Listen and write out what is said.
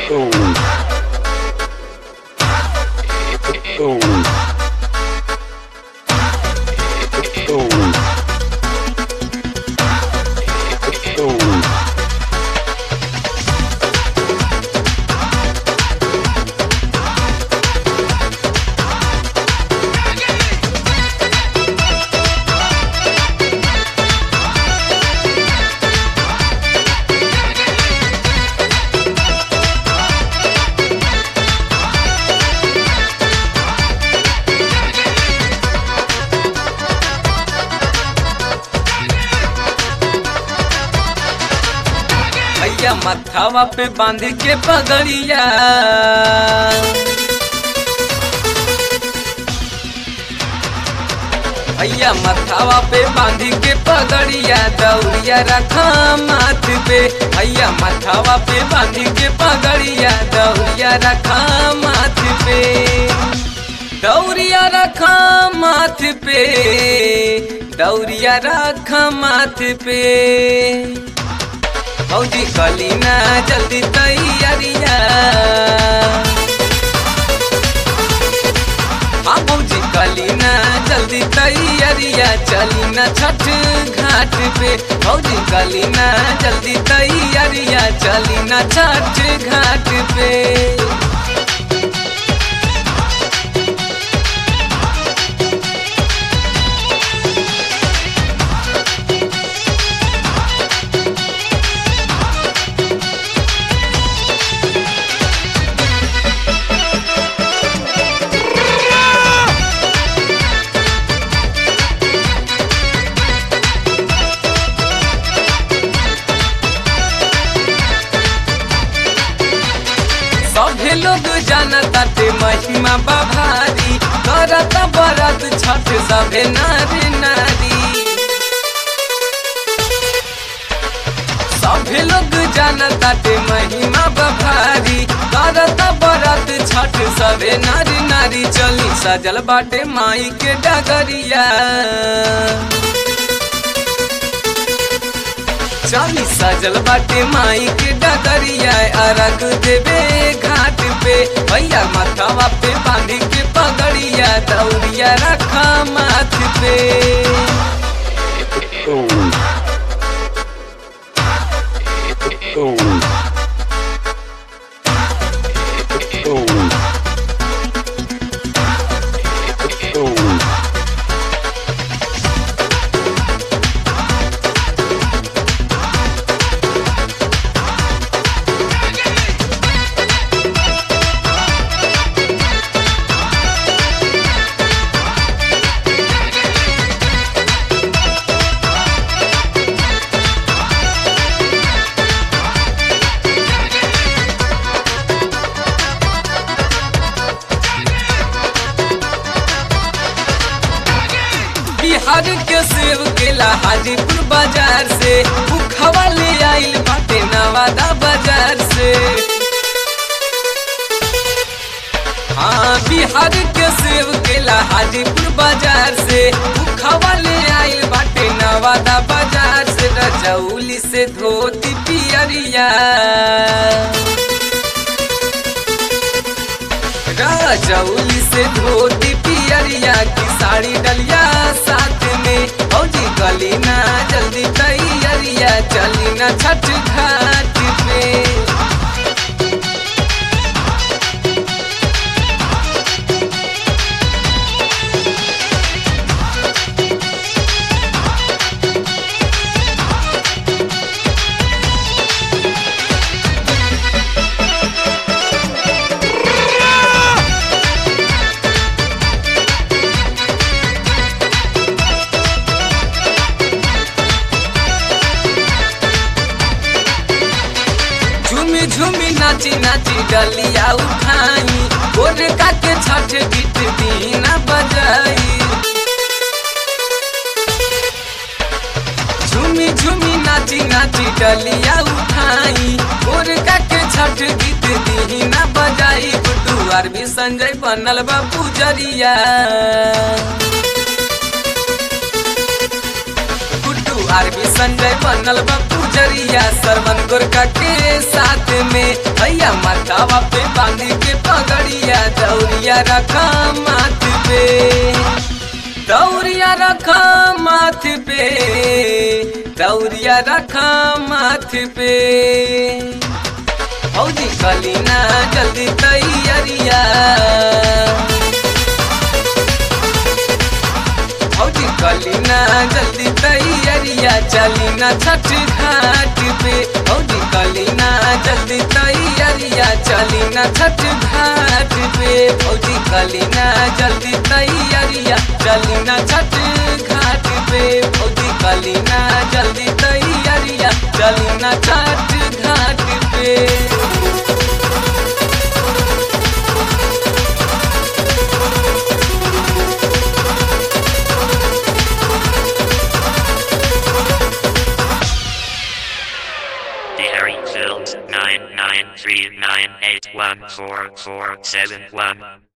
भैया मथावा पे बांध के पगड़िया, भैया मथावा पे बांध के पगड़िया, दौड़िया रखा माथ पे। भैया मथावा पे बांध के पगड़िया, दौड़िया रखा माथ पे। दौड़िया रखा माथ पे, दौड़िया रखा माथ पे। भौजी कली ना जल्दी तैयारिया, हाँ भौजी कली ना जल्दी तैयारिया, चली ना छठ घाट पे। भौजी कली ना जल्दी तैयारिया, चली ना छठ घाट पे। सभे लोग जानता ते महिमा बाभारी, करत बरत छठ सभे नारी नारी। सभे लोग जानता ते महिमा बाभारी, करत बरत छठ सभे नारी नारी। चली सजल बाटे माई के डगरिया, चली सजल बाटे माई के डगरिया, अरग देवे घाट पे। भैया मथावा पे बांध के पगड़िया, दौड़िया रखा माथ पे। बिहार के सेव केला हाजीपुर बाजार से, भूखवा ले आइल बाटे नवादा बाजार से। हाँ बिहार के सेव केला हाजीपुर बाजार से, भूखवा ले आइल बाटे नवादा बाजार से। रजौली से धोती पियरिया, रजौली से धोती पियरिया की साड़ी डलिया साथ में। भौजी कली ना जल्दी तैयारिया, चली ना छठ घाट पे। झूमी नाची नाची डलिया उठाई, गोरका के छठ गीत दीना बजाई। झूमी झूमी नाची नाची डलिया उठाई, गोरका के छठ गीत दीना बजाई। गुड्डू आर भी संजय बनल बा पुजरिया, गुड्डू आरबी संजय बनल बा पुजरिया सरवन गोरका के साथ में भैया माथावा पे बांधी के पगड़िया दौरिया रखा माथ पे दौरिया रखा माथ पे दौरिया रखा माथ पे फौजी कलीना जल्दी तैयारिया फौजी कलीना जल्दी तैयारिया चलीना छठ घाट पे फौजी कलीना जल्दी तैयारिया चलीना छठ घाट पे फौजी कलीना जल्दी तैयारिया चलीना छठ घाट पे फौजी कलीना जल्दी तैयारिया चलीना छठ घाट पे Dairy Films 99398144471